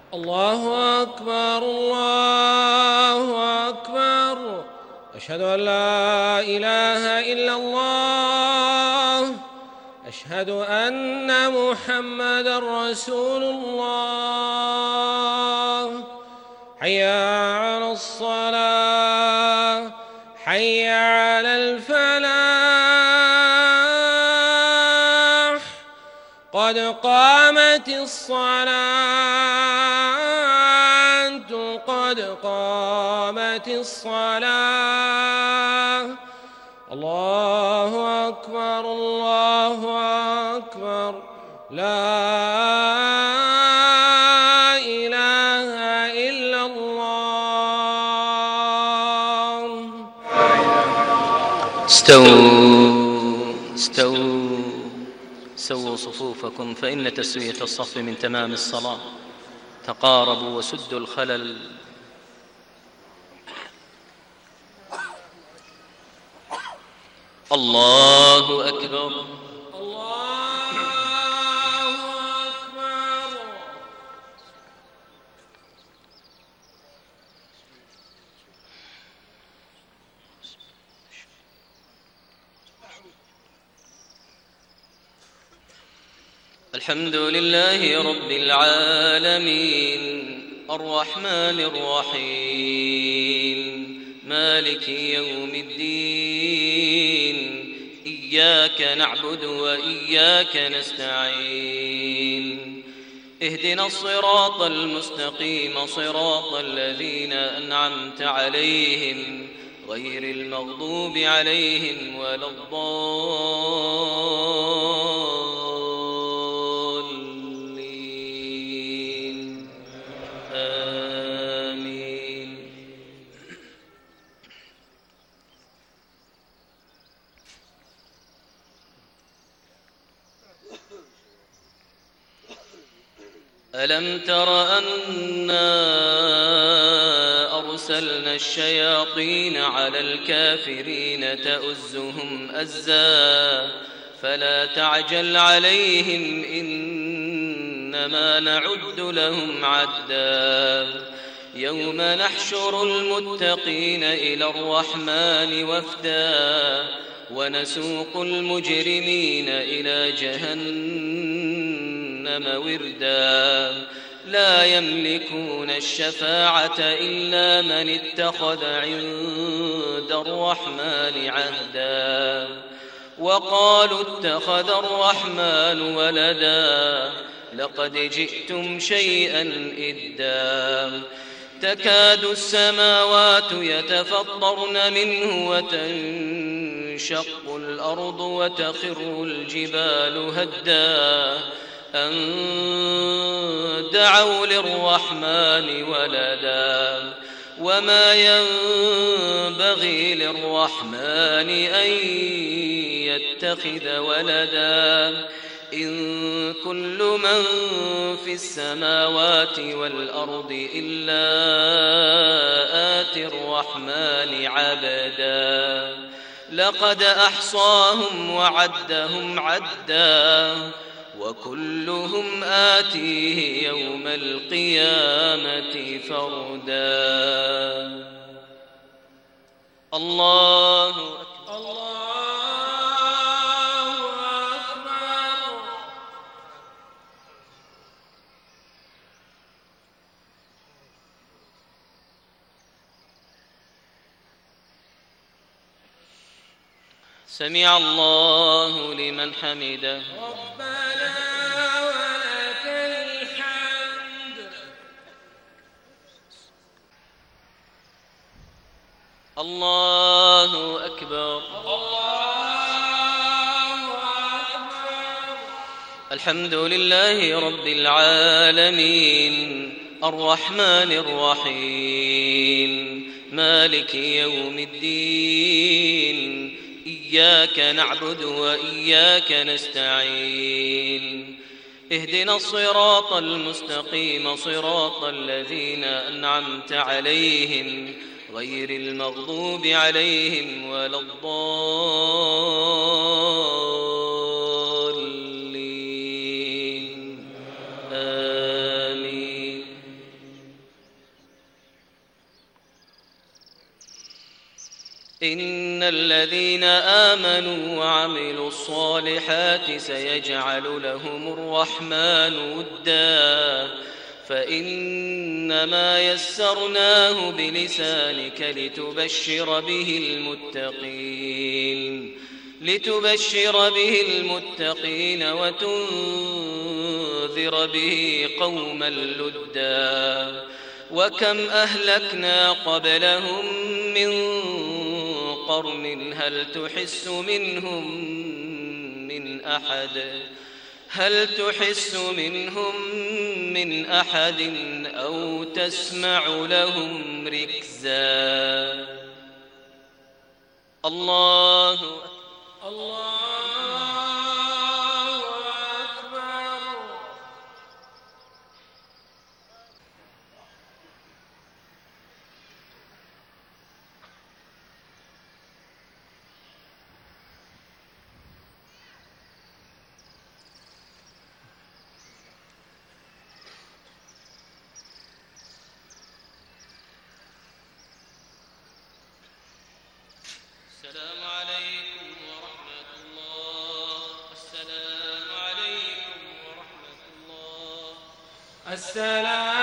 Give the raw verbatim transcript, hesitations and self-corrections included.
الله أكبر الله أكبر. أشهد أن لا إله إلا الله. أشهد أن محمدًا رسول الله. حي على الصلاة حي على الفلاح. قد قامت الصلاة قد قامت الصلاة. الله أكبر الله أكبر. لا إله إلا الله. استووا استووا سووا صفوفكم فإن تسوية الصف من تمام الصلاة. تقاربوا وسدوا الخلل. الله أكبر الله أكبر. الحمد لله رب العالمين الرحمن الرحيم مالك يوم الدين. إياك نعبد وإياك نستعين. اهدنا الصراط المستقيم صراط الذين أنعمت عليهم غير المغضوب عليهم ولا الضالين. آمين. ألم تر أنا أرسلنا الشياطين على الكافرين تؤزهم أزا فلا تعجل عليهم إنما نعد لهم عدا. يوم نحشر المتقين إلى الرحمن وفدا ونسوق المجرمين إلى جهنم وردا. لا يملكون الشفاعة إلا من اتخذ عند الرحمن عهدا. وقالوا اتخذ الرحمن ولدا لقد جئتم شيئا إدا. تكاد السماوات يتفطرن منه وتنشق الأرض وتخر الجبال هدا أن دعوا للرحمن ولدا. وما ينبغي للرحمن أن يتخذ ولدا. إن كل من في السماوات والأرض إلا آتي الرحمن عبدا. لقد أحصاهم وعدهم عدا وكلهم آتيه يوم القيامة فردا. الله أكبر الله أكبر. سمع الله لمن حمده. ربنا ولك الحمد. الله أكبر الله أكبر. الحمد لله رب العالمين الرحمن الرحيم مالك يوم الدين. إياك نعبد وإياك نستعين. اهدنا الصراط المستقيم صراط الذين أنعمت عليهم غير المغضوب عليهم ولا الضالين. آمين. إن الذين آمنوا وعملوا الصالحات سيجعل لهم الرحمن وداً فإنما يسرناه بلسانك لتبشر به المتقين لتبشر به المتقين وتنذر به قوما لدا وكم أهلكنا قبلهم من قرن هل تحس منهم من أحد هل تحس منهم من أحد أو تسمع لهم ركزا الله الله أكبر. السلام عليكم ورحمة الله السلام عليكم ورحمة الله السلام